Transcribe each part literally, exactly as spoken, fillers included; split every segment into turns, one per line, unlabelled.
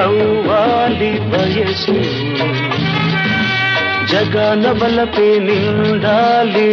నవ్వాలి వయసు జగన బలపే నిండాలి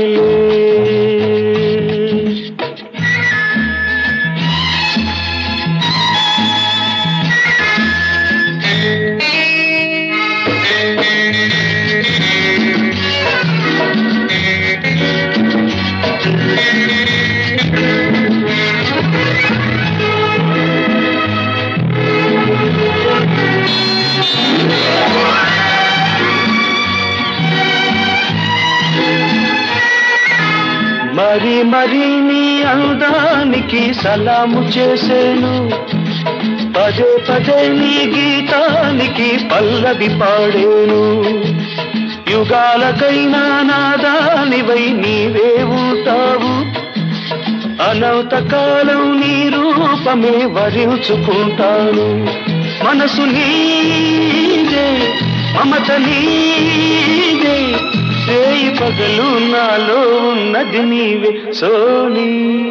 మరి మరి నీ అందానికి సలాము చేసేను పదే పదే నీ గీతానికి పల్లవి పాడేను యుగాలకైనా నాదానివై నీవే ఉంటావు అనంత కాలం నీ రూపమే వరించుకుంటాను మనసు నీదే మమత నీదే రేయి పగలు నాలో ఉన్నది నీవే సోనీ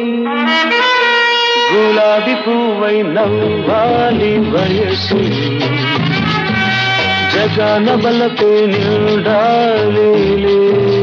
గులాబీ పువ్వై నవ్వాలి వయసు జగన బలపే నిండాలి